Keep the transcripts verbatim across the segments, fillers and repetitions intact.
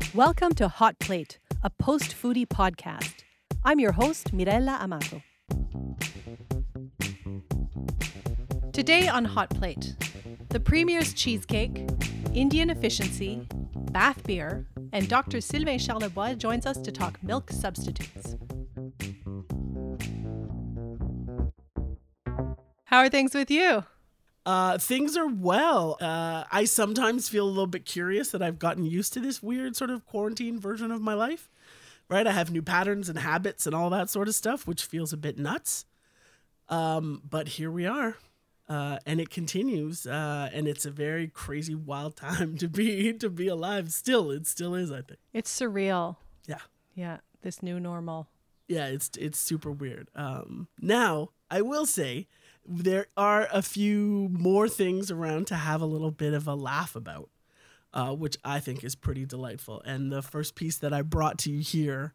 Welcome to Hot Plate, a post-foodie podcast. I'm your host, Mirella Amato. Today on Hot Plate, the Premier's cheesecake, Indian efficiency, Bath beer, and Doctor Sylvain Charlebois joins us to talk milk substitutes. How are things with you? Uh, things are well. Uh, I sometimes feel a little bit curious that I've gotten used to this weird sort of quarantine version of my life, right? I have new patterns and habits and all that sort of stuff, which feels a bit nuts. Um, but here we are, uh, and it continues, uh, and it's a very crazy, wild time to be to be alive. Still, it still is, I think. It's surreal. Yeah. Yeah, this new normal. Yeah, it's it's super weird. Um, now, I will say, there are a few more things around to have a little bit of a laugh about, uh, which I think is pretty delightful. And the first piece that I brought to you here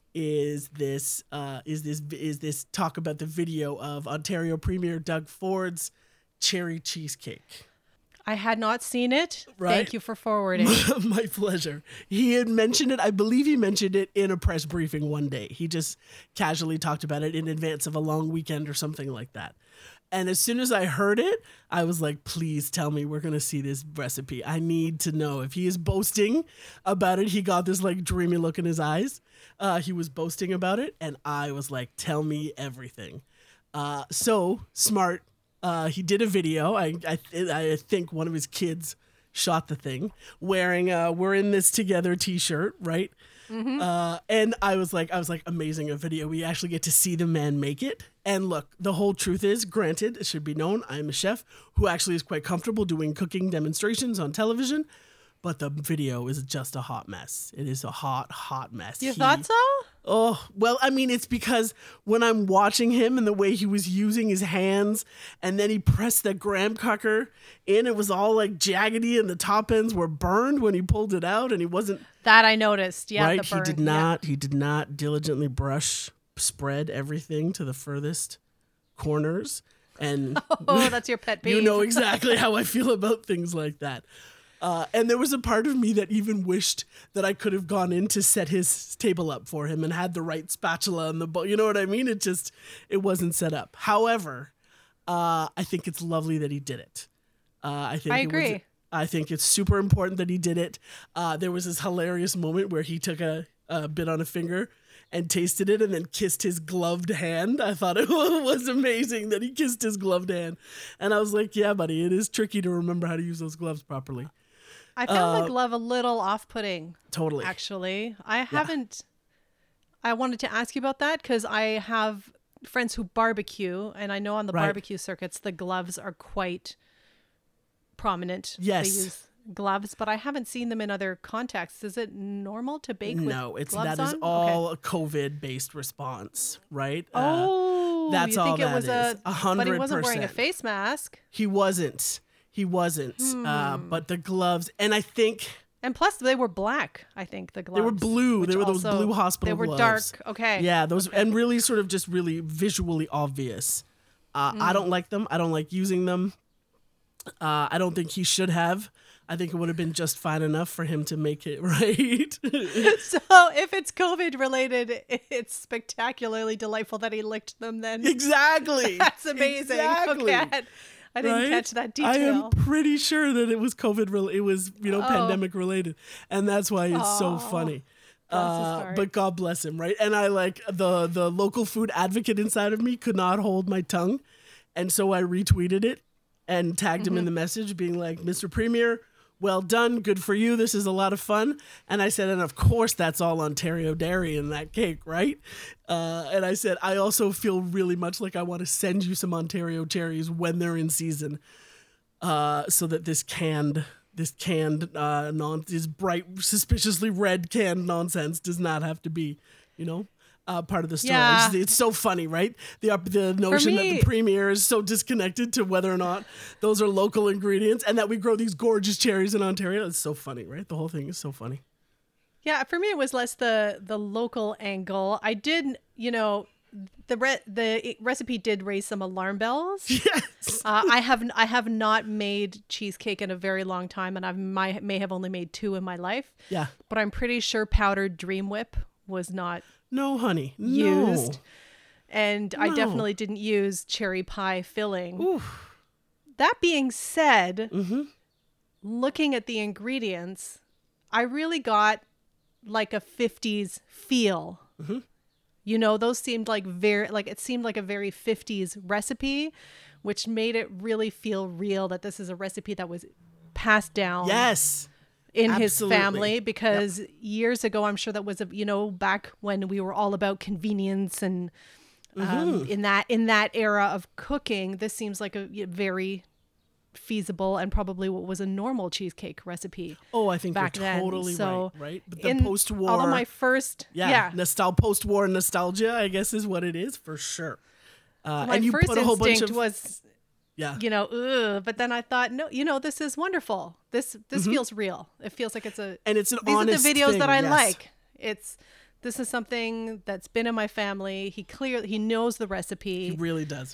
is this uh, is this is this talk about the video of Ontario Premier Doug Ford's cherry cheesecake. I had not seen it. Right? Thank you for forwarding. My pleasure. He had mentioned it. I believe he mentioned it in a press briefing one day. He just casually talked about it in advance of a long weekend or something like that. And as soon as I heard it, I was like, please tell me we're going to see this recipe. I need to know. If he is boasting about it, he got this like dreamy look in his eyes. Uh, he was boasting about it. And I was like, tell me everything. Uh, so smart. Uh, he did a video. I, I, I think one of his kids shot the thing wearing a "We're in this together" t-shirt, right? Mm-hmm. Uh, and I was like, I was like, amazing a video. We actually get to see the man make it. And look, the whole truth is, granted, it should be known, I'm a chef who actually is quite comfortable doing cooking demonstrations on television. But the video is just a hot mess. It is a hot, hot mess. You he, thought so? Oh, well, I mean, it's because when I'm watching him and the way he was using his hands, and then he pressed that graham cracker in, it was all like jaggedy and the top ends were burned when he pulled it out, and he wasn't... That I noticed, yeah. Right? The burn, he did not, yeah. he did not diligently brush, spread everything to the furthest corners. And oh, that's your pet peeve. You know exactly how I feel about things like that. Uh, and there was a part of me that even wished that I could have gone in to set his table up for him and had the right spatula and the bowl. You know what I mean? It just, it wasn't set up. However, uh, I think it's lovely that he did it. Uh, I think I it agree. Was, I think it's super important that he did it. Uh, there was this hilarious moment where he took a, a bit on a finger and tasted it and then kissed his gloved hand. I thought it was amazing that he kissed his gloved hand. And I was like, yeah, buddy, it is tricky to remember how to use those gloves properly. I found Uh, the glove a little off-putting. Totally. Actually, I haven't. I wanted to ask you about that because I have friends who barbecue, and I know on the Right. barbecue circuits the gloves are quite prominent. Yes. They use gloves, but I haven't seen them in other contexts. Is it normal to bake with No, it's gloves that is on? all Okay. a COVID-based response, right? Oh, that's you all think it that was is. a, A hundred but he wasn't wearing a percent. face mask. He wasn't. He wasn't. Uh, Hmm. but the gloves, and I think And plus, they were black. I think the gloves. they were blue. which They were those also- blue hospital They were gloves. dark. Okay. Yeah, those, and really sort of just really visually obvious. Uh, I don't like them. I don't like using them. Uh, I don't think he should have. I think it would have been just fine enough for him to make it right. So if it's COVID related, it's spectacularly delightful that he licked them then. Exactly. That's amazing. Exactly. Okay. I, I didn't Right? catch that I detail. am pretty sure that it was COVID. Re- it was you know Oh. pandemic related, and that's why it's so Aw. funny. Bless his Uh, heart. but God bless him, right? And I like the the local food advocate inside of me could not hold my tongue, and so I retweeted it and tagged him in the message, being like, "Mister Premier, well done, good for you. This is a lot of fun." And I said, and of course, that's all Ontario dairy in that cake, right? Uh, and I said, I also feel really much like I want to send you some Ontario cherries when they're in season, uh, so that this canned, this canned, uh, non, this bright, suspiciously red canned nonsense does not have to be, you know. Uh, part of the story. Yeah. It's, it's so funny, right? The the notion that me- the premier is so disconnected to whether or not those are local ingredients, and that we grow these gorgeous cherries in Ontario. It's so funny, right? The whole thing is so funny. Yeah, for me it was less the the local angle. I did, you know, the re- the recipe did raise some alarm bells. Yes. uh, I have I have not made cheesecake in a very long time, and I might may have only made two in my life. Yeah. But I'm pretty sure powdered Dream Whip was not No, honey. used, No. and I No. definitely didn't use cherry pie filling. Oof. That being said, Mm-hmm. looking at the ingredients, I really got like a fifties feel. Mm-hmm. You know, those seemed like very, like it seemed like a very fifties recipe, which made it really feel real that this is a recipe that was passed down Yes. in absolutely. his family. Because years ago, I'm sure that was, a, you know, back when we were all about convenience and um, Mm-hmm. in that in that era of cooking, this seems like a very feasible and probably what was a normal cheesecake recipe. Oh, I think back you're then. totally So right, right? But the in- post-war, Although my first, yeah, yeah, nostal- post-war nostalgia, I guess, is what it is for sure. Uh, my and you first put a whole bunch instinct of was, yeah, you know, ugh, but then I thought, no, you know, this is wonderful. This this feels real. It feels like it's a. and it's an These are the honest videos thing, that I yes. like. It's this is something that's been in my family. He clearly he knows the recipe, He really does.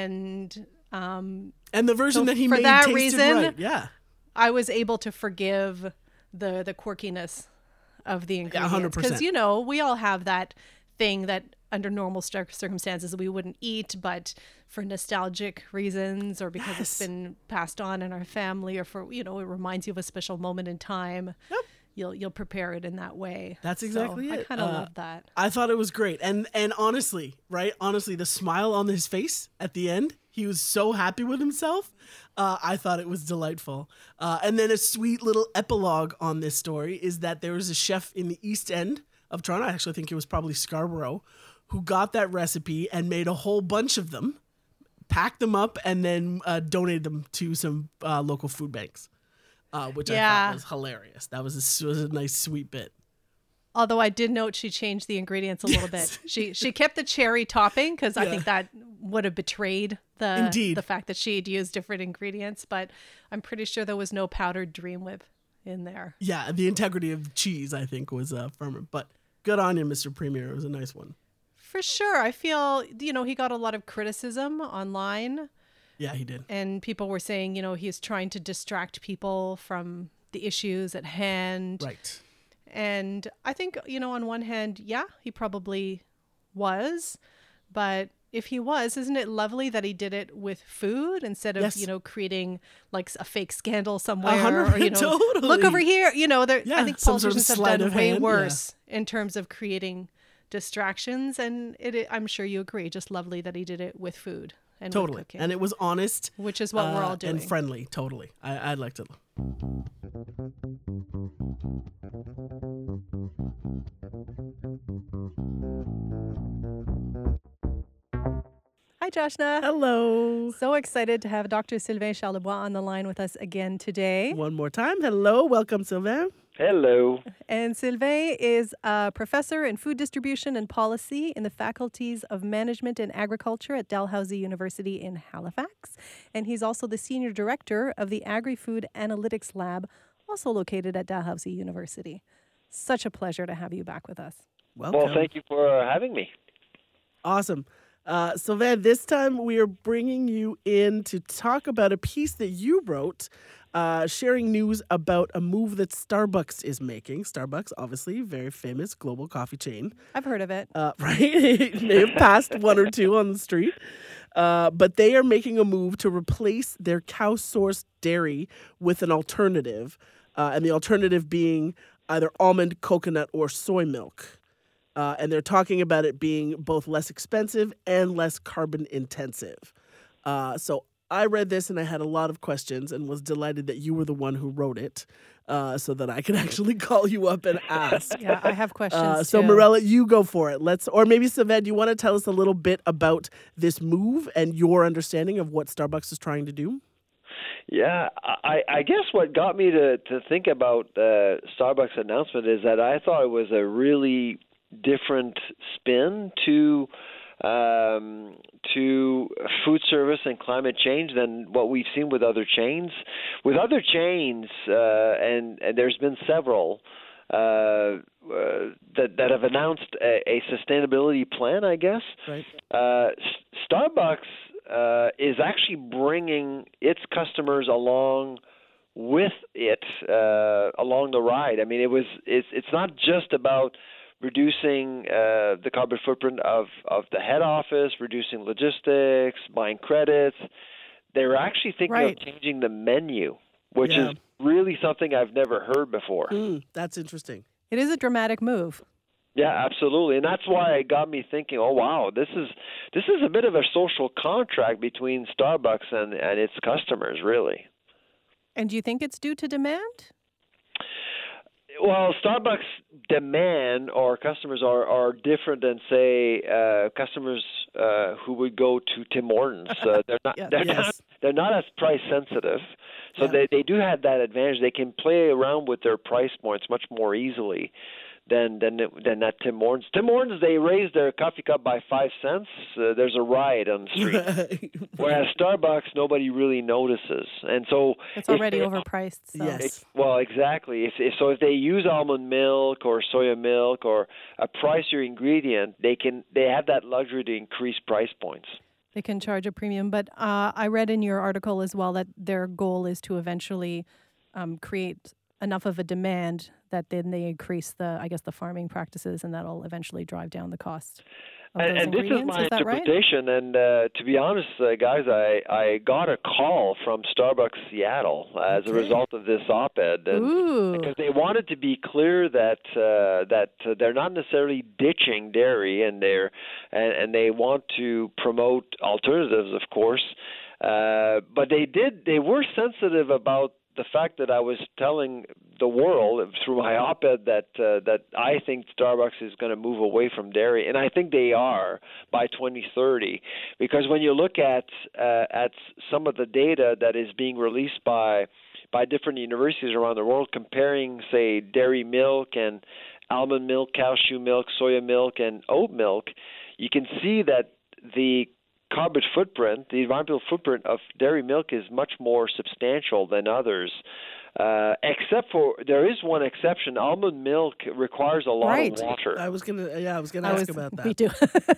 and um, And the version So that he for made that tasted reason- right. Yeah, I was able to forgive the the quirkiness of the ingredients. one hundred percent. Because, you know, we all have that thing that under normal cir- circumstances we wouldn't eat, but for nostalgic reasons or because it's Yes. been passed on in our family or for, you know, it reminds you of a special moment in time. Yep. You'll you'll prepare it in that way. That's So exactly I it. kind of Uh, love that. I thought it was great. And and honestly, right? Honestly, the smile on his face at the end, he was so happy with himself. Uh, I thought it was delightful. Uh, and then a sweet little epilogue on this story is that there was a chef in the East End of Toronto, I actually think it was probably Scarborough, who got that recipe and made a whole bunch of them, packed them up, and then uh, donated them to some uh, local food banks, uh, which I Yeah. thought was hilarious. That was a, was a nice, sweet bit. Although I did note she changed the ingredients a little Yes. bit. She she kept the cherry topping because I Yeah. think that would have betrayed the Indeed. the fact that she'd used different ingredients. But I'm pretty sure there was no powdered Dream Whip in there. Yeah, the integrity of cheese, I think, was uh, firmer. But good on you, Mister Premier. It was a nice one. For sure. I feel, you know, he got a lot of criticism online Yeah, he did. and people were saying, you know, he's trying to distract people from the issues at hand. Right. And I think, you know, on one hand, yeah, he probably was. But if he was, isn't it lovely that he did it with food instead of, Yes. you know, creating like a fake scandal somewhere hundred- or, you know, totally. look over here. You know, there, Yeah, I think some sort of politicians have sleight done of way hand, yeah. worse in terms of creating distractions. And it, it, I'm sure you agree, just lovely that he did it with food and with Totally. cooking, And it was honest. which is what we're uh, all doing. And friendly. Totally. I, I liked it. Hi, Joshna. Hello. So excited to have Doctor Sylvain Charlebois on the line with us again today. One more time. Hello. Welcome, Sylvain. Hello. And Sylvain is a professor in food distribution and policy in the faculties of management and agriculture at Dalhousie University in Halifax. And he's also the senior director of the Agri-Food Analytics Lab, also located at Dalhousie University. Such a pleasure to have you back with us. Welcome. Well, thank you for uh, having me. Awesome. Uh, Sylvain, this time we are bringing you in to talk about a piece that you wrote, uh, sharing news about a move that Starbucks is making. Starbucks, obviously, very famous global coffee chain. I've heard of it. Uh, right? It may have passed one or two on the street. Uh, but they are making a move to replace their cow-sourced dairy with an alternative, uh, and the alternative being either almond, coconut, or soy milk. Uh, and they're talking about it being both less expensive and less carbon intensive. Uh, so I read this and I had a lot of questions and was delighted that you were the one who wrote it, uh, so that I could actually call you up and ask. Yeah, I have questions Uh, so too. Morella, you go for it. Let's, or maybe Sylvain, do you want to tell us a little bit about this move and your understanding of what Starbucks is trying to do? Yeah, I, I guess what got me to, to think about the Starbucks announcement is that I thought it was a really different spin to um, to food service and climate change than what we've seen with other chains. With other chains, uh, and, and there's been several, uh, uh, that that have announced a, a sustainability plan, I guess. Right. Uh, Starbucks uh, is actually bringing its customers along with it uh, along the ride. I mean, it was it's it's not just about reducing uh, the carbon footprint of, of the head office, reducing logistics, buying credits. They're actually thinking Right. of changing the menu, which Yeah. is really something I've never heard before. Mm, that's interesting. It is a dramatic move. Yeah, absolutely, and that's why it got me thinking. Oh, wow, this is this is a bit of a social contract between Starbucks and, and its customers, really. And do you think it's due to demand? Well, Starbucks demand or customers are, are different than, say, uh, customers uh, who would go to Tim Hortons. Uh, they're not. Yeah. They're Yes. not. They're not as price sensitive, so Yeah. they they do have that advantage. They can play around with their price points much more easily than than than that Tim Hortons. Tim Hortons, they raise their coffee cup by five cents. Uh, there's a riot on the street. Whereas Starbucks, nobody really notices, and so It's if already they- overpriced. So. Yes. it- well, exactly. If, if so, if they use almond milk or soya milk or a pricier ingredient, they can they have that luxury to increase price points. They can charge a premium. But uh, I read in your article as well that their goal is to eventually um, create enough of a demand that then they increase the, I guess, the farming practices, and that'll eventually drive down the cost of And, those and this is ingredients. my Is that right? interpretation. And uh, to be honest, uh, guys, I, I got a call from Starbucks Seattle as a Okay. result of this op-ed. And Ooh. because they wanted to be clear that uh, that uh, they're not necessarily ditching dairy, and they're and, and they want to promote alternatives, of course. Uh, but they did. They were sensitive about the fact that I was telling the world through my op-ed that uh, that I think Starbucks is going to move away from dairy, and I think they are by twenty thirty. Because when you look at uh, at some of the data that is being released by by different universities around the world, comparing, say, dairy milk and almond milk, cashew milk, soya milk, and oat milk, you can see that the carbon footprint, the environmental footprint of dairy milk is much more substantial than others. Uh, except for, there is one exception. Almond milk requires a lot Right. of water, I was gonna, yeah, I was gonna I ask was, about that. Me too.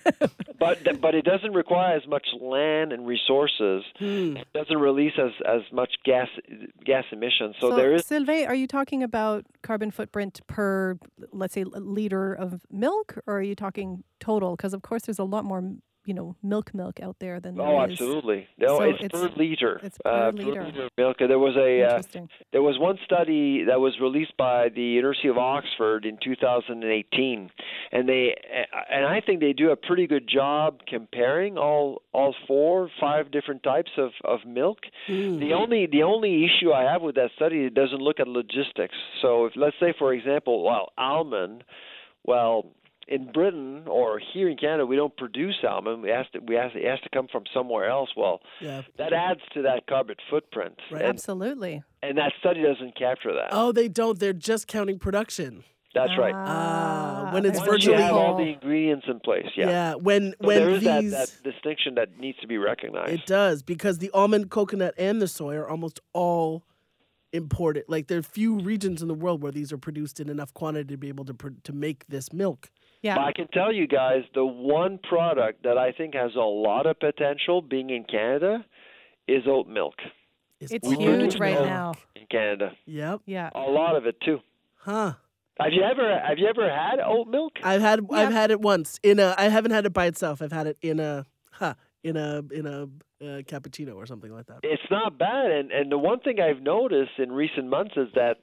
but but it doesn't require as much land and resources. Hmm. It doesn't release as, as much gas gas emissions. So, there is. Sylvain, are you talking about carbon footprint per, let's say, liter of milk, or are you talking total? Because, of course, there's a lot more, you know, milk milk out there than there Oh, is. absolutely. No, So it's, it's- per liter. it's per uh, liter. of milk. There was a uh, Interesting. there was one study that was released by the University of Oxford in two thousand eighteen, and they and I think they do a pretty good job comparing all all four, five different types of, of milk. Hmm. The only the only issue I have with that study, it doesn't look at logistics. So if let's say, for example, well, almond, well. In Britain or here in Canada, we don't produce almond. We has to, we has, it has to come from somewhere else. Well, Yeah. that adds to that carbon footprint, Right. and, Absolutely. and that study doesn't capture that. Oh, they don't. They're just counting production. That's right. Ah, when it's there's Once you virtually- have all loophole. the ingredients in place, yeah. Yeah. When So when there is these, that, that distinction that needs to be recognized. it does, because the almond, coconut, and the soy are almost all imported. Like there are few regions in the world where these are produced in enough quantity to be able to pr- to make this milk. Yeah. But I can tell you guys, the one product that I think has a lot of potential being in Canada is oat milk Is It's oat huge right milk. now. in Canada. Yep. Yeah. A lot of it too. Huh. Have you ever have you ever had oat milk? I've had Yep. I've had it once in a. I haven't had it by itself. I've had it in a huh, in a in a uh, cappuccino or something like that. It's not bad, and and the one thing I've noticed in recent months is that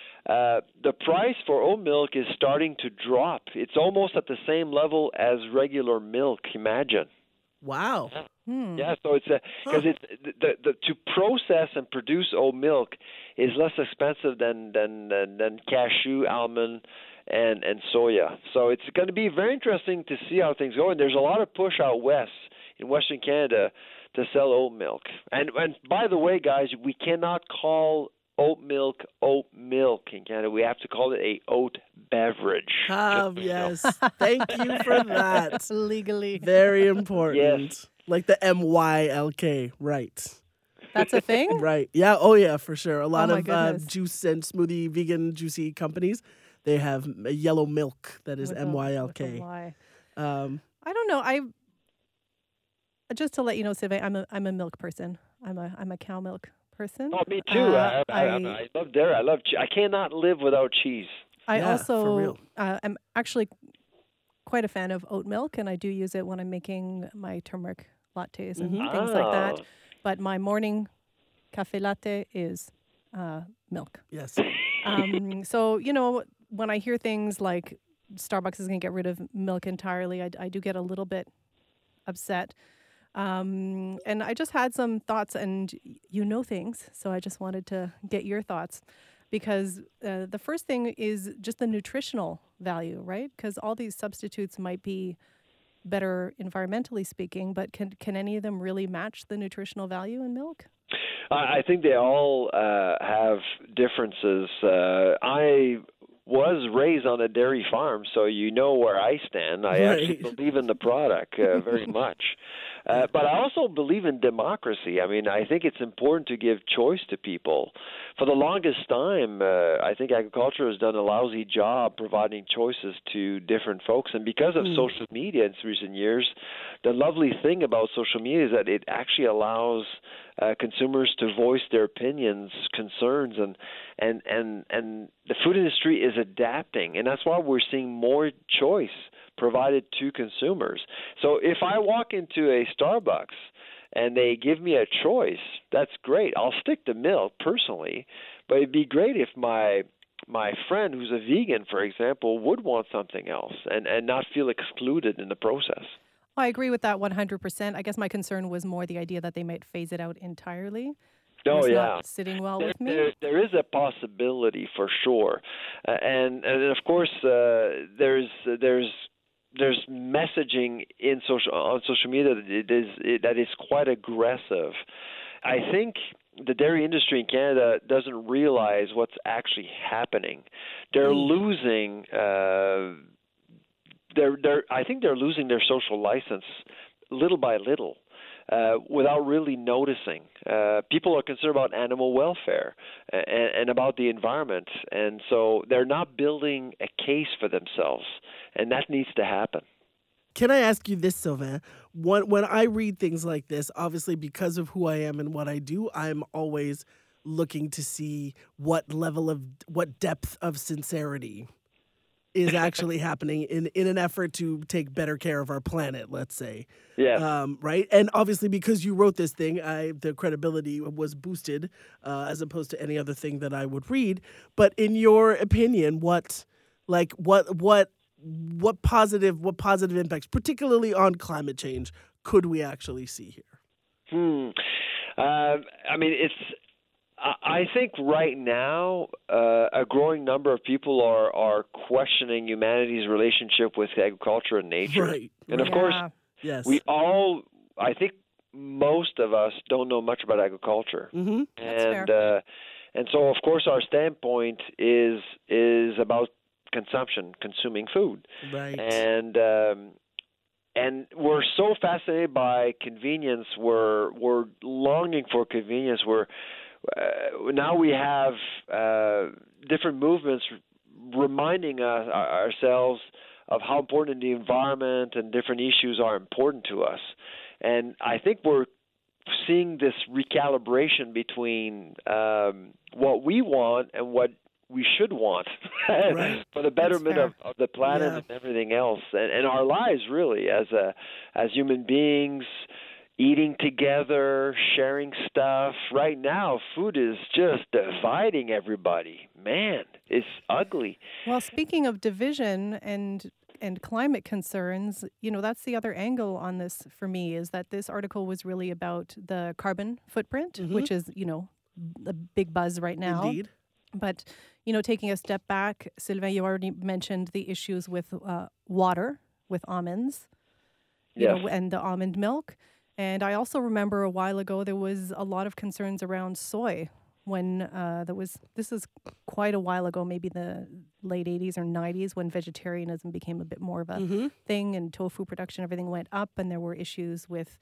uh, the price for oat milk is starting to drop. It's almost at the same level as regular milk. Imagine. Wow. Hmm. Yeah, so it's because Huh. it's the, the to process and produce oat milk is less expensive than than than, than cashew, almond, and and soya. So it's going to be very interesting to see how things go. And there's a lot of push out west in Western Canada to sell oat milk. And and by the way, guys, we cannot call oat milk oat milk in Canada. We have to call it a oat beverage. Ah, yes. Thank you for that. Legally. Very important. Yes. Like the M Y L K, right. That's a thing? Right. Yeah. Oh, yeah, for sure. A lot my of uh, goodness. juice and smoothie, vegan, juicy companies, they have a yellow milk that is With a- M Y L with a K. Y. Um, I don't know. I just to let you know, Sylvain, I'm a I'm a milk person. I'm a I'm a cow milk person. Oh, me too. Uh, I, I, I, I- I love dairy. I love. che- I cannot live without cheese. I Yeah, for also real. uh, am actually quite a fan of oat milk, and I do use it when I'm making my turmeric lattes and Mhm. things like that. Ah. But my morning cafe latte is uh, milk. yes. Um, so, you know, when I hear things like Starbucks is going to get rid of milk entirely, I, I do get a little bit upset. Um, and I just had some thoughts, and y- you know things, so I just wanted to get your thoughts. Because uh, the first thing is just the nutritional value, right? Because all these substitutes might be better environmentally speaking, but can can any of them really match the nutritional value in milk? I I think they all uh, have differences. Uh, I was raised on a dairy farm, so you know where I stand. I actually Right. believe in the product uh, very much. Uh, but I also believe in democracy. I mean, I think it's important to give choice to people. For the longest time, uh, I think agriculture has done a lousy job providing choices to different folks. And because of Mm. social media in recent years, the lovely thing about social media is that it actually allows uh, consumers to voice their opinions, concerns, and and and and the food industry is adapting, and that's why we're seeing more choice provided to consumers. So if I walk into a Starbucks and they give me a choice, that's great. I'll stick to milk personally, but it'd be great if my my friend who's a vegan, for example, would want something else and, and not feel excluded in the process. I agree with that one hundred percent. I guess my concern was more the idea that they might phase it out entirely. Oh, It's yeah. not sitting well There, with me. there, there is a possibility for sure, uh, and and of course uh, there's there's there's messaging in social on social media that it is it, that is quite aggressive. I think the dairy industry in Canada doesn't realize what's actually happening. They're Mm. losing. Uh, they're they're. I think they're losing their social license little by little. Uh, without really noticing. Uh, people are concerned about animal welfare and, and about the environment, and so they're not building a case for themselves, and that needs to happen. Can I ask you this, Sylvain? When, when I read things like this, obviously because of who I am and what I do, I'm always looking to see what level of, what depth of sincerity is actually happening in, in an effort to take better care of our planet, let's say. Yes. Um, right? And obviously because you wrote this thing, I the credibility was boosted uh, as opposed to any other thing that I would read. But in your opinion, what like what what what positive what positive impacts, particularly on climate change, could we actually see here? Hmm. Uh, I mean, it's. I think right now uh, a growing number of people are, are questioning humanity's relationship with agriculture and nature. Right. And of Yeah. course, Yes. we all, I think most of us don't know much about agriculture. Mm-hmm. That's And uh, and so, of course, our standpoint is is about consumption, consuming food. Right. And um, and we're so fascinated by convenience. We're we're longing for convenience. We're uh, now we have uh, different movements reminding us ourselves of how important the environment and different issues are important to us. And I think we're seeing this recalibration between um, what we want and what we should want Right. for the betterment fair. of, of the planet Yeah. and everything else, and, and our lives really as a as human beings, eating together, sharing stuff. Right now, food is just dividing everybody. Man, it's ugly. Well, speaking of division and and climate concerns, you know, that's the other angle on this for me, is that this article was really about the carbon footprint, Mhm. which is, you know, a big buzz right now. Indeed. But, you know, taking a step back, Sylvain, you already mentioned the issues with uh, water, with almonds, you Yes. know, and the almond milk. And I also remember a while ago there was a lot of concerns around soy when uh, there was, this is quite a while ago, maybe the late eighties or nineties, when vegetarianism became a bit more of a Mm-hmm. thing and tofu production, everything went up, and there were issues with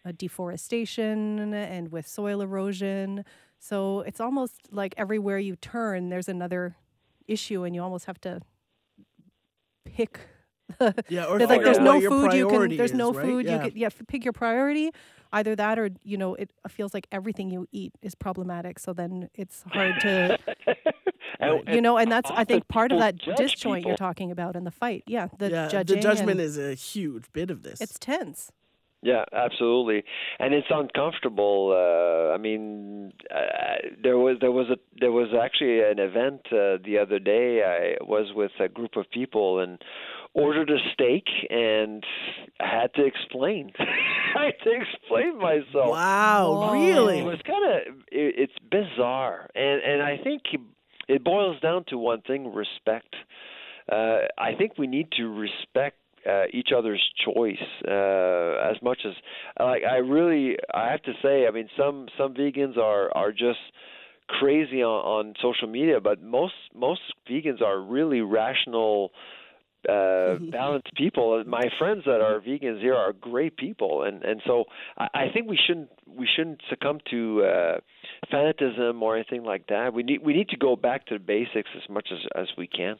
uh, deforestation and with soil erosion. So it's almost like everywhere you turn, there's another issue, and you almost have to pick. Yeah, or like figure there's out no what your food you can. priority There's is, no right? food Yeah. you can. Yeah, pick your priority. Either that, or you know, it feels like everything you eat is problematic. So then it's hard to, And- you know, and that's I often think part of people that judge disjoint you're people. talking about in the fight. Yeah, the yeah, judging. the judgment and is a huge bit of this. it's tense. Yeah, absolutely, and it's uncomfortable. Uh, I mean, uh, there was there was a there was actually an event uh, the other day. I was with a group of people and ordered a steak, and I had to explain. I had to explain myself. Wow, Whoa. really? It was kind of it, it's bizarre, and and I think it boils down to one thing: respect. Uh, I think we need to respect uh, each other's choice uh, as much as like I really I have to say. I mean, some some vegans are are just crazy on, on social media, but most most vegans are really rational. Uh, balanced people. My friends that are vegans here are great people, and and so I, I think we shouldn't we shouldn't succumb to uh, fanatism or anything like that. We need we need to go back to the basics as much as as we can.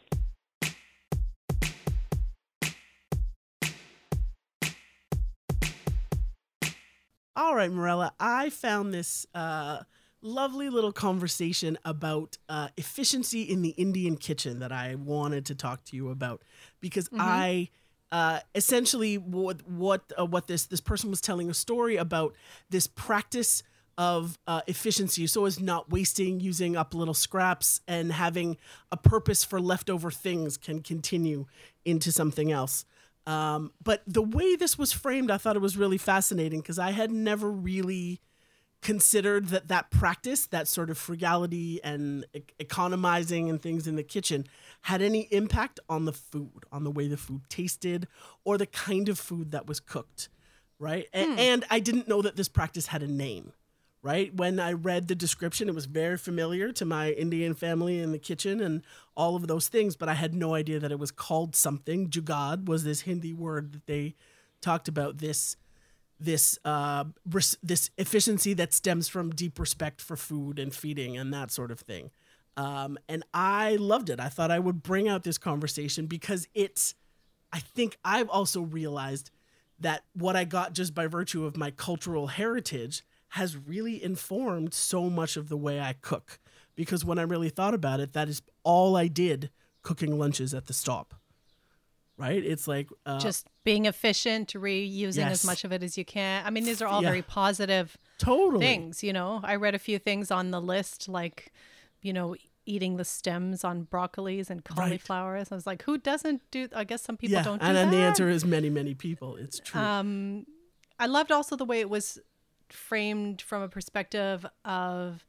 All right, Morella, I found this uh, lovely little conversation about uh, efficiency in the Indian kitchen that I wanted to talk to you about because Mm-hmm. I uh, essentially what what uh, what this this person was telling a story about this practice of uh, efficiency, so as not wasting, using up little scraps, and having a purpose for leftover things can continue into something else. Um, but the way this was framed, I thought it was really fascinating because I had never really considered that that practice, that sort of frugality and e- economizing and things in the kitchen, had any impact on the food, on the way the food tasted, or the kind of food that was cooked, right? A- And I didn't know that this practice had a name. Right? When I read the description, it was very familiar to my Indian family in the kitchen and all of those things, but I had no idea that it was called something. Jugad was this Hindi word that they talked about, this this uh, res- this efficiency that stems from deep respect for food and feeding and that sort of thing. Um, and I loved it. I thought I would bring out this conversation because it's, I think I've also realized that what I got just by virtue of my cultural heritage has really informed so much of the way I cook. Because when I really thought about it, that is all I did cooking lunches at the stop. Right? It's like uh, Just being efficient, reusing Yes. as much of it as you can. I mean, these are all Yeah. very positive totally things, you know. I read a few things on the list, like, you know, eating the stems on broccolis and cauliflowers. I was like, who doesn't do? I guess some people yeah. don't do and that. then the answer is many, many people. It's true. Um, I loved also the way it was framed from a perspective of,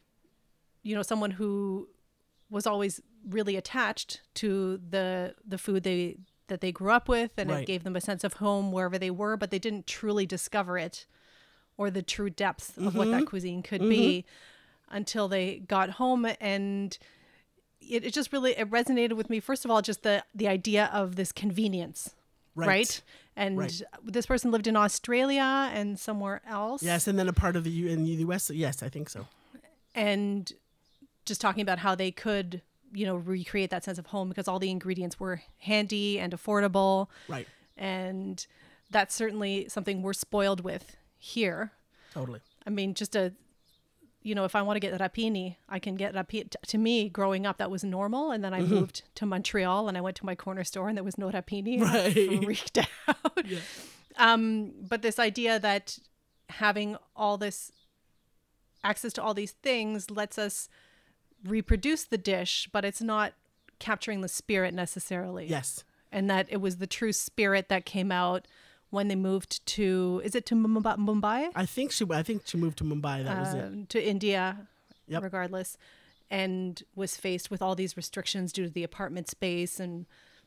you know, someone who was always really attached to the the food they that they grew up with, and Right. it gave them a sense of home wherever they were, but they didn't truly discover it or the true depth of what that cuisine could be until they got home. And it, it just really it resonated with me. First of all, just the the idea of this convenience. Right. Right. And Right. this person lived in Australia and somewhere else. yes, and then a part of the U in the U S. Yes, I think so. And just talking about how they could, you know, recreate that sense of home because all the ingredients were handy and affordable. Right. And that's certainly something we're spoiled with here. Totally. I mean, just a, you know, if I want to get rapini, I can get rapini. To me, growing up, that was normal. And then I moved to Montreal and I went to my corner store and there was no rapini. And I Right. freaked out. Um, but this idea that having all this access to all these things lets us reproduce the dish, but it's not capturing the spirit necessarily. Yes. And that it was the true spirit that came out when they moved to, is it to Mumbai? Mumbai? I think she. I think she moved to Mumbai. That was it. Um, to India, Yep. regardless, and was faced with all these restrictions due to the apartment space and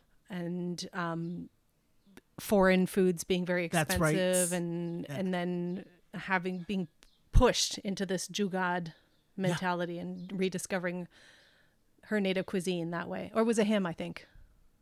and um, foreign foods being very That's expensive, right. and Yeah. and then having being pushed into this jugad mentality and rediscovering her native cuisine that way. Or was it him? I think.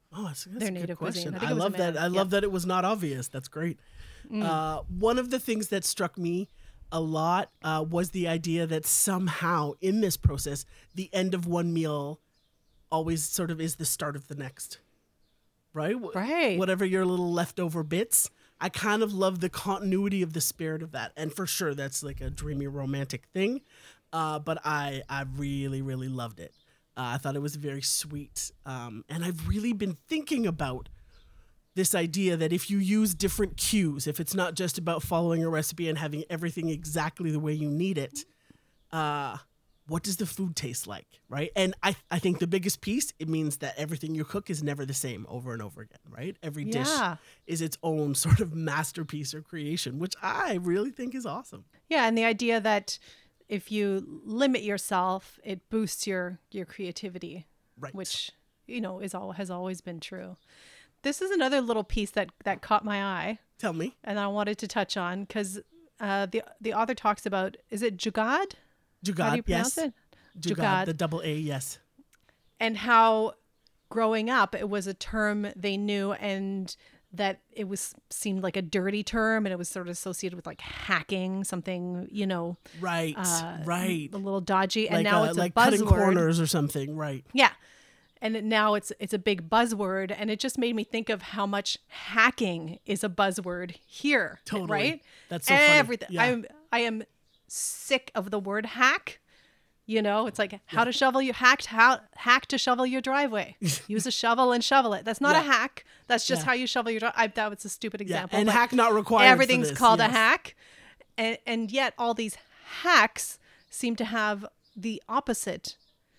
Oh, that's, that's their a good native question. cuisine. I think I it was a love that. man. I Yeah. love that it was not obvious. That's great. Mm. Uh, one of the things that struck me a lot uh, was the idea that somehow in this process, the end of one meal always sort of is the start of the next. Right? Wh- Right. Whatever your little leftover bits. I kind of love the continuity of the spirit of that. And for sure, that's like a dreamy romantic thing. Uh, but I, I really, really loved it. Uh, I thought it was very sweet. Um, and I've really been thinking about this idea that if you use different cues, if it's not just about following a recipe and having everything exactly the way you need it, uh, what does the food taste like, right? And I, I think the biggest piece, it means that everything you cook is never the same over and over again, right? Every dish Yeah. is its own sort of masterpiece or creation, which I really think is awesome. Yeah, and the idea that if you limit yourself, it boosts your your creativity, Right. which you know is all has always been true. This is another little piece that that caught my eye, Tell me. and I wanted to touch on because uh, the the author talks about, is it jugad? Jugad, How do you pronounce yes. it? Jugad, Jugad. the double A, yes. And how growing up it was a term they knew, and that it was seemed like a dirty term, and it was sort of associated with like hacking, something, you know, Right, uh, right. a little dodgy. And Like, now uh, it's like a cutting buzzword. corners or something, right. Yeah. And it- now it's it's a big buzzword, and it just made me think of how much hacking is a buzzword here. Totally. Right? That's so funny. Everything. Yeah. I'm I am sick of the word hack. You know, it's like how to shovel your hacked how hack to shovel your driveway. Use a shovel and shovel it. That's not Yeah. a hack. That's just Yeah. how you shovel your driveway. That was a stupid Yeah, example. and but hack not required. for everything's this, called yes. a hack. And and yet all these hacks seem to have the opposite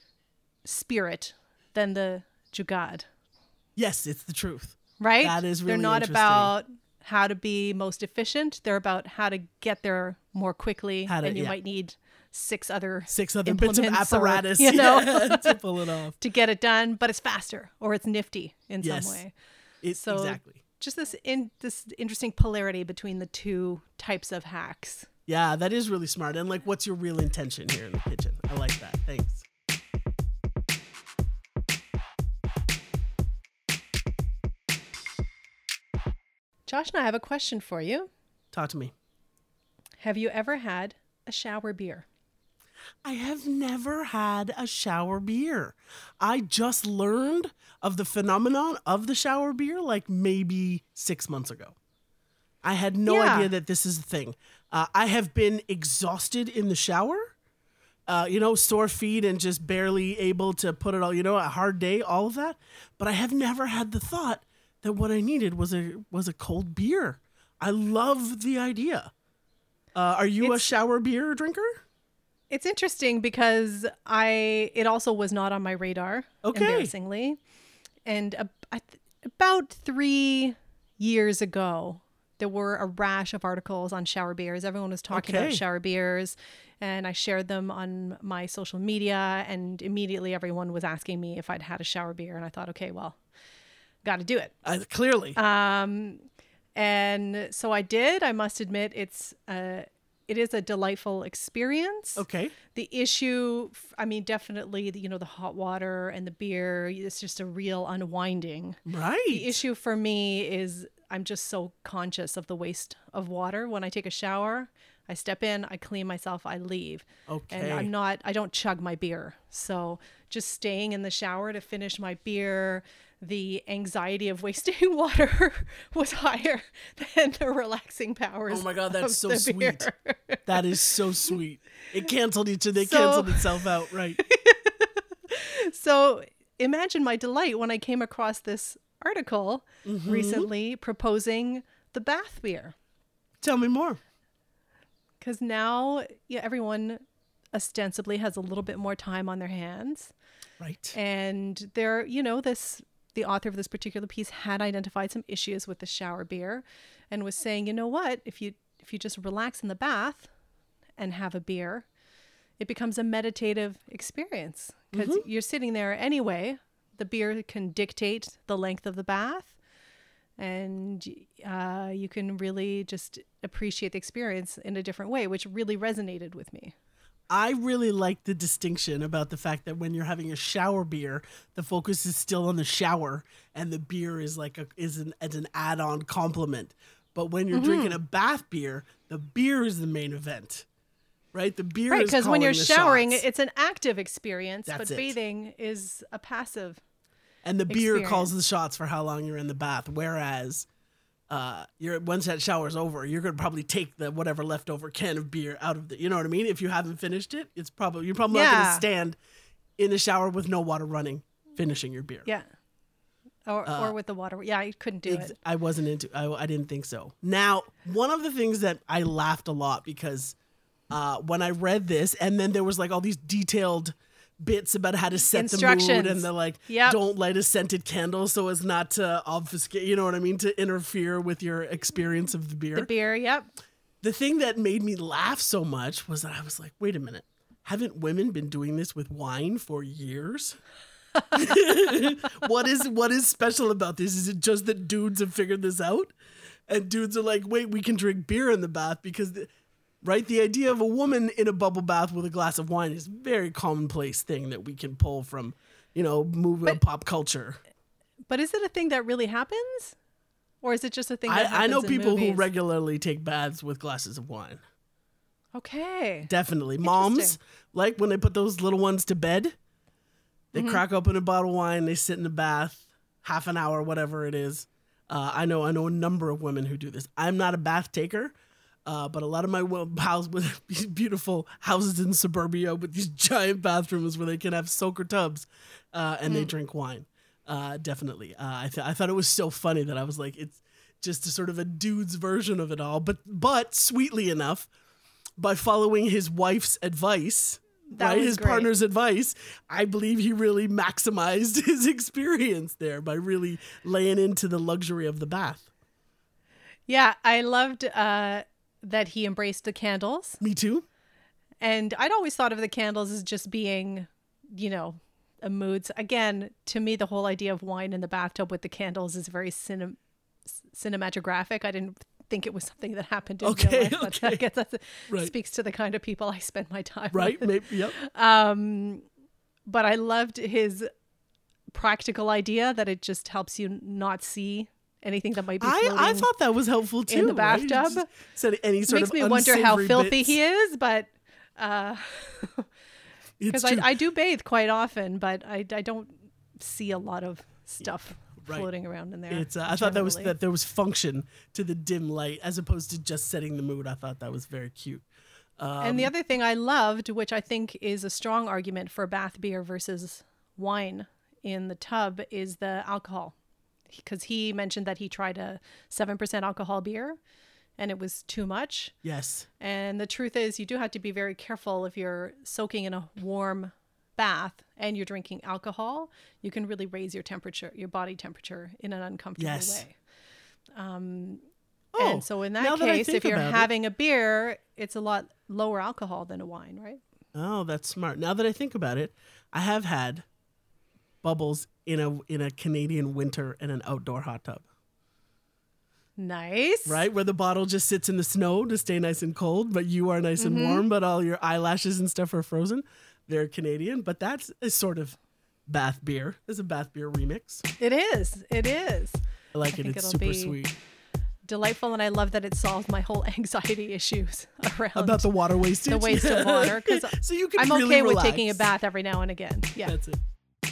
spirit than the jugad. Yes, it's the truth. Right? That is They're really not interesting. about how to be most efficient. They're about how to get there more quickly. How to- and you yeah. might need six other Six other bits of implements or, apparatus you know, yeah, to pull it off. to get it done, but it's faster or it's nifty in Yes. some way. It, So exactly. just this in this interesting polarity between the two types of hacks. Yeah, that is really smart. And like, what's your real intention here in the kitchen? I like that. Thanks. Josh and I have a question for you. Talk to me. Have you ever had a shower beer? I have never had a shower beer. I just learned of the phenomenon of the shower beer like maybe six months ago. I had no Yeah. idea that this is a thing. Uh, I have been exhausted in the shower, uh, you know, sore feet and just barely able to put it all, you know, a hard day, all of that. But I have never had the thought that what I needed was a was a cold beer. I love the idea. Uh, are you a It's- shower beer drinker? It's interesting because I it also was not on my radar, Okay. embarrassingly. And ab- I th- about three years ago, there were a rash of articles on shower beers. Everyone was talking Okay. about shower beers, and I shared them on my social media, and immediately everyone was asking me if I'd had a shower beer, and I thought, okay, well, got to do it. Uh, clearly. Um, and so I did. I must admit, it's uh, it is a delightful experience. Okay. The issue, f- I mean, definitely, the, you know, the hot water and the beer. It's just a real unwinding. Right. The issue for me is I'm just so conscious of the waste of water when I take a shower. I step in, I clean myself, I leave. Okay. And I'm not, I don't chug my beer. So just staying in the shower to finish my beer, the anxiety of wasting water was higher than the relaxing powers. Oh my God, that's of so the sweet. beer. That is so sweet. It canceled each other. It So- canceled itself out. Right. So imagine my delight when I came across this article Mm-hmm. recently proposing the bath beer. Tell me more. Because now, yeah, everyone ostensibly has a little bit more time on their hands. Right. And there, you know, this the author of this particular piece had identified some issues with the shower beer and was saying, you know what, if you if you just relax in the bath and have a beer, it becomes a meditative experience because you're sitting there anyway. The beer can dictate the length of the bath, and uh, you can really just appreciate the experience in a different way, which really resonated with me. I really like the distinction about the fact that when you're having a shower beer, the focus is still on the shower, and the beer is like a is an as an add-on complement. But when you're mm-hmm. drinking a bath beer, the beer is the main event, right? The beer right, is because when you're showering, shots. It's an active experience, That's but it. bathing is a passive. And the beer experience. calls the shots for how long you're in the bath, whereas. Uh, you're once that shower's over, you're gonna probably take the whatever leftover can of beer out of the. You know what I mean? If you haven't finished it, it's probably you're probably yeah. not gonna stand in the shower with no water running, finishing your beer. Yeah, or uh, or with the water. Yeah, I couldn't do ex- it. I wasn't into. I, I didn't think so. Now, one of the things that I laughed a lot because uh, when I read this, and then there was like all these detailed bits about how to set the mood, and the like yep. don't light a scented candle so as not to obfuscate, you know what I mean, to interfere with your experience of the beer. The beer, yep. The thing that made me laugh so much was that I was like, wait a minute, haven't women been doing this with wine for years? what is what is special about this? Is it just that dudes have figured this out? And dudes are like, wait, we can drink beer in the bath because the, right? The idea of a woman in a bubble bath with a glass of wine is a very commonplace thing that we can pull from, you know, movie but, pop culture. But is it a thing that really happens? Or is it just a thing that I, happens I know in people movies? who regularly take baths with glasses of wine. Okay. Definitely. Moms, like when they put those little ones to bed, they mm-hmm. crack open a bottle of wine, they sit in the bath, half an hour, whatever it is. Uh, I know I know a number of women who do this. I'm not a bath taker. Uh, but a lot of my pals with these beautiful houses in suburbia with these giant bathrooms where they can have soaker tubs uh, and mm. they drink wine. Uh, definitely. Uh, I, th- I thought it was so funny that I was like, it's just a sort of a dude's version of it all. But but sweetly enough, by following his wife's advice, that right, his great. partner's advice, I believe he really maximized his experience there by really laying into the luxury of the bath. Yeah, I loved... Uh... that he embraced the candles. Me too. And I'd always thought of the candles as just being, you know, a mood. Again, to me, the whole idea of wine in the bathtub with the candles is very cinem- cinematographic. I didn't think it was something that happened in okay, real life. Okay. I guess that right. speaks to the kind of people I spend my time right. with. Maybe, yep. Um, but I loved his practical idea that it just helps you not see anything that might be floating I, I thought that was helpful too. in the bathtub. Right? Said any sort Makes of me wonder how filthy bits. he is, but because uh, I, I do bathe quite often, but I, I don't see a lot of stuff right. floating around in there. It's uh, I thought that was that there was function to the dim light as opposed to just setting the mood. I thought that was very cute. Um, and the other thing I loved, which I think is a strong argument for bath beer versus wine in the tub, is the alcohol. Because he mentioned that he tried a seven percent alcohol beer and it was too much. Yes. And the truth is you do have to be very careful if you're soaking in a warm bath and you're drinking alcohol. You can really raise your temperature, your body temperature in an uncomfortable yes. way. Um, oh, and so in that that case, if you're having it. a beer, it's a lot lower alcohol than a wine, right? Oh, that's smart. Now that I think about it, I have had bubbles in a in a Canadian winter in an outdoor hot tub. Nice. Right? Where the bottle just sits in the snow to stay nice and cold, but you are nice mm-hmm. and warm, but all your eyelashes and stuff are frozen. They're Canadian, but that's a sort of bath beer. It's a bath beer remix. It is. It is. I like I it. It's super sweet. Delightful, and I love that it solves my whole anxiety issues around about the water wastage. The waste of water. Because so you can I'm really okay relax. with taking a bath every now and again. Yeah. That's it.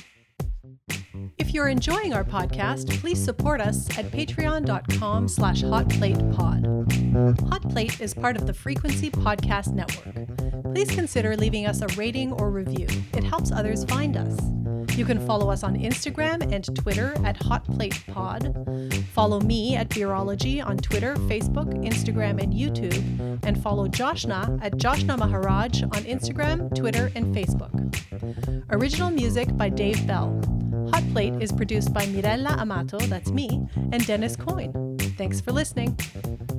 If you're enjoying our podcast, please support us at patreon.com slash hotplatepod. Hot Plate is part of the Frequency Podcast Network. Please consider leaving us a rating or review. It helps others find us. You can follow us on Instagram and Twitter at hotplatepod. Follow me at Beerology on Twitter, Facebook, Instagram, and YouTube. And follow Joshna at Joshna Maharaj on Instagram, Twitter, and Facebook. Original music by Dave Bell. Hot Plate is produced by Mirella Amato, that's me, and Dennis Coyne. Thanks for listening.